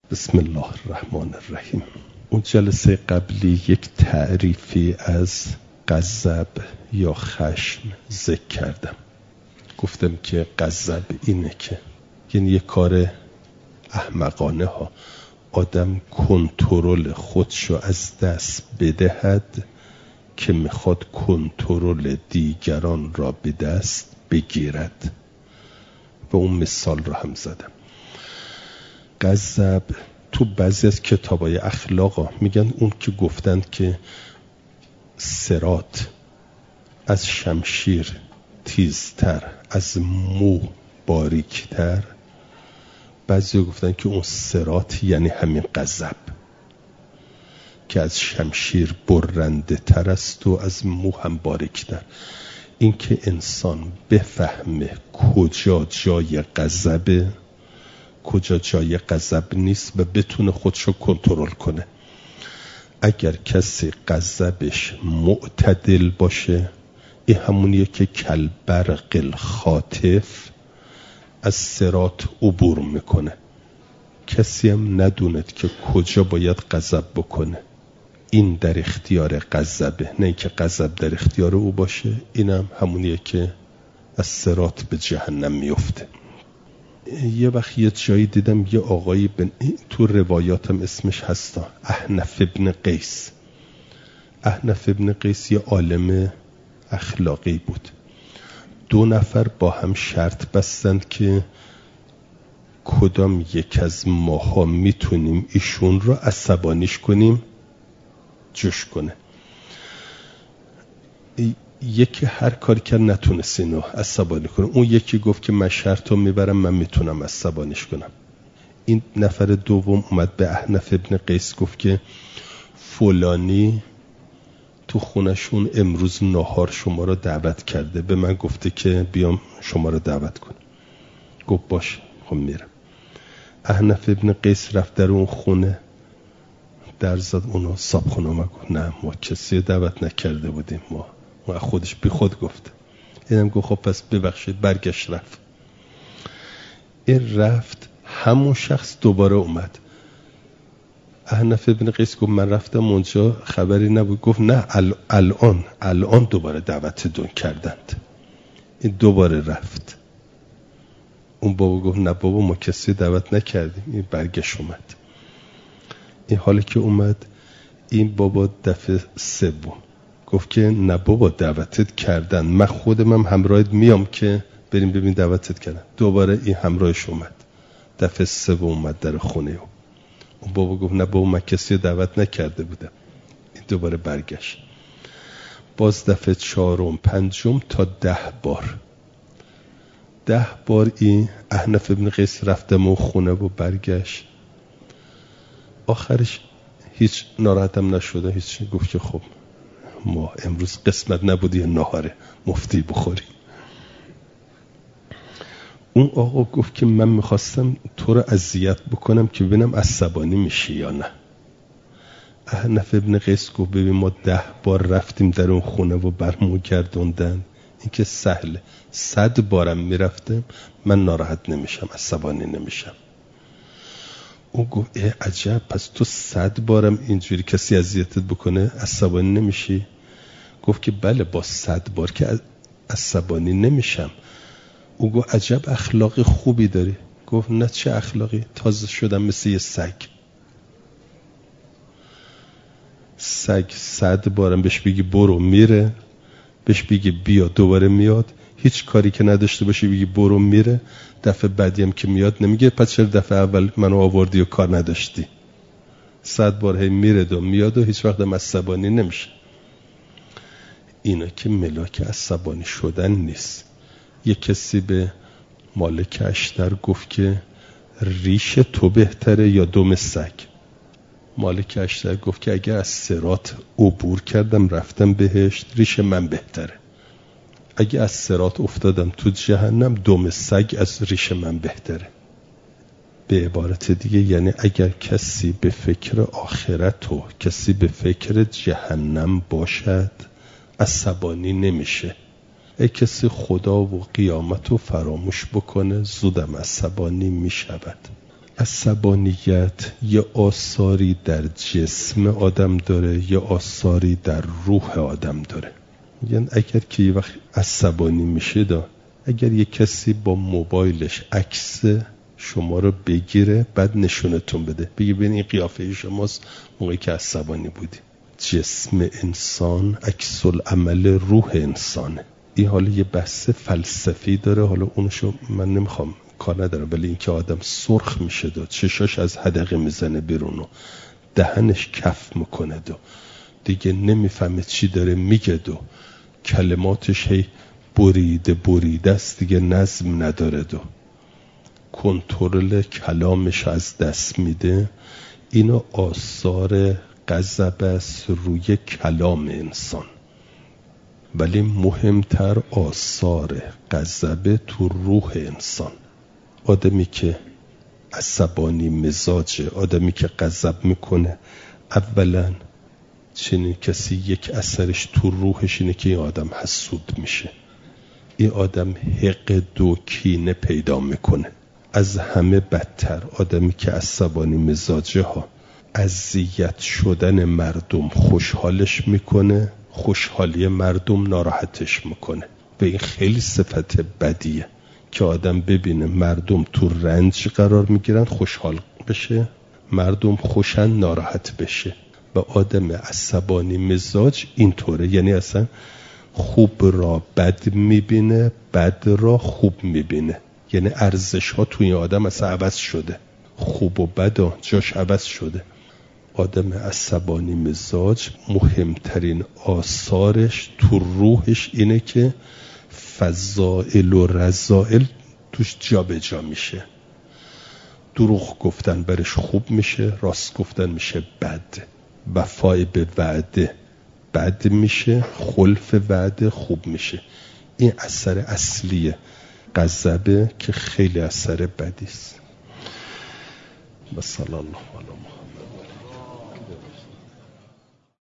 بسم الله الرحمن الرحیم. اون جلسه قبلی یک تعریفی از غضب یا خشم ذکر کردم. گفتم که غضب اینه که یعنی یک کار احمقانه ها آدم کنترل خودشو از دست بدهد که میخواد کنترل دیگران را به دست بگیرد. و اون مثال رو هم زدم. غضب تو بعضی از کتابای اخلاقا میگن اون که گفتند که صراط از شمشیر تیزتر، از مو باریکتر، بعضی گفتن که اون صراط یعنی همین غضب که از شمشیر برنده تر است و از مو هم باریکتر. این که انسان بفهمه کجا جای غضبه، کجا جای غضب نیست و بتونه خودشو کنترل کنه. اگر کسی غضبش معتدل باشه، این همونیه که کالبرق الخاطف از صراط عبور میکنه. کسی هم ندوند که کجا باید غضب بکنه. این در اختیار غضبه، نه اینکه غضب در اختیار او باشه. اینم همونیه که از صراط به جهنم میفته. یه وقت یه جایی دیدم یه آقایی تو روایاتم اسمش هستا، احنف ابن قیس. احنف ابن قیس یه عالم اخلاقی بود. 2 نفر با هم شرط بستند که کدام یک از ماها میتونیم ایشون رو عصبانیش کنیم جوش کنه. یکی هر کاری که نتونست اینو عصبانی کنه. اون یکی گفت که من شرطو میبرم، من میتونم عصبانیش کنم. این نفر دوم اومد به احنف ابن قیس گفت که فلانی تو خونشون امروز نهار شما رو دعوت کرده، به من گفته که بیام شما رو دعوت کنم. گفت باش، خب میرم. احنف ابن قیس رفت در اون خونه، در زد، اونو صاحب خونه گفت نه ما کسی دعوت نکرده بودیم، ما خودش بی خود گفت. اینم گفت خب پس ببخشید. برگشت رفت. این رفت، همون شخص دوباره اومد. احنف ابن قیس گفت من رفتم اونجا خبری نبود. گفت نه الان دوباره دعوت دون کردند. این دوباره رفت. اون بابا گفت نه بابا ما کسی دعوت نکردیم. این برگشت اومد. این حالی که اومد، این بابا دفعه 3 گفت که نه بابا دعوتت کردن، من خودم هم همراهت میام که بریم ببین دعوتت کردن. دوباره این همراهش اومد. دفعه 3 اومد در خونه. اون بابا گفت نه بابا من کسی دعوت نکرده بودم. این دوباره برگشت. باز دفعه 4 و 5 تا 10 بار. 10 بار این احنف ابن قیس رفتم اون خونه و برگشت. آخرش هیچ ناراحتم نشده، هیچ. گفت که خب ما امروز قسمت نبود یه ناهار مفتی بخوریم. اون آقا گفت که من میخواستم تو رو اذیت بکنم که ببینم عصبانی میشی یا نه. احنف ابن قیس گفت ببین ما 10 بار رفتیم در اون خونه و برمو گردوندن، این که سهله. 100 بارم میرفتم من ناراحت نمیشم، عصبانی نمیشم. او گفت عجب، پس تو 100 بارم اینجوری کسی اذیتت بکنه عصبانی نمیشی؟ گفت که بله با 100 بار که عصبانی نمیشم. او گفت عجب اخلاق خوبی داری. گفت نه چه اخلاقی، تازه شدم مثل یه سگ. 100 بارم بهش بگی برو میره، بهش بگی بیا دوباره میاد. هیچ کاری که نداشته باشی بگی برو میره، دفعه بعدی هم که میاد نمیگه پس چرا دفعه اول منو آوردی و کار نداشتی. 100 بار هی میره و میاد و هیچ وقت هم عصبانی نمیشه. اینا که ملاک عصبانی شدن نیست. یک کسی به مالک اشتر گفت که ریش تو بهتره یا دم سگ؟ مالک اشتر گفت که اگر از صراط عبور کردم رفتم بهشت، ریش من بهتره. اگه از صراط افتادم تو جهنم، دم سگ از ریش من بهتره. به عبارت دیگه یعنی اگر کسی به فکر آخرت و کسی به فکر جهنم باشد عصبانی نمیشه. ای کسی خدا و قیامت رو فراموش بکنه زودم عصبانی میشود. عصبانیت یه آثاری در جسم آدم داره، یه آثاری در روح آدم داره. یعنی اگر که یه وقت عصبانی میشه اگر یه کسی با موبایلش عکس شما رو بگیره بعد نشونتون بده، بگی ببین این قیافه شماست موقعی که عصبانی بودی. جسم انسان عکس العمل روح انسانه. این حالا یه بحث فلسفی داره، حالا اونشو من نمیخوام، کار ندارم، ولی این که آدم سرخ میشه چشاش از حدقه میزنه بیرون و دهنش کف میکنه دیگه نمیفهمه چی داره میگه کلماتش هی بریده است دیگه، نظم نداره کنترل کلامش از دست میده. اینو آثار غضب است روی کلام انسان، ولی مهمتر آثار غضب تو روح انسان. آدمی که عصبانی مزاجه، آدمی که غضب میکنه، اولا چنین کسی یک اثرش تو روحش اینه که این آدم حسود میشه، این آدم حقد و کینه پیدا میکنه. از همه بدتر آدمی که عصبانی مزاجه اذیت شدن مردم خوشحالش میکنه، خوشحالی مردم ناراحتش میکنه. و این خیلی صفت بدیه که آدم ببینه مردم تو رنج قرار میگیرن خوشحال بشه، مردم خوشن ناراحت بشه. و آدم عصبانی مزاج اینطوره، یعنی اصلا خوب را بد میبینه، بد را خوب میبینه. یعنی ارزش ها توی آدم اصلا عوض شده، خوب و بد جاش عوض شده. آدم عصبانی مزاج مهمترین آثارش تو روحش اینه که فضائل و رذائل توش جا به جا میشه. دروغ گفتن برش خوب میشه، راست گفتن میشه بد، وفای به وعده بد میشه، خلف وعده خوب میشه. این اثر اصلی غضبه که خیلی اثر بدی است. و صلی الله علی محمد.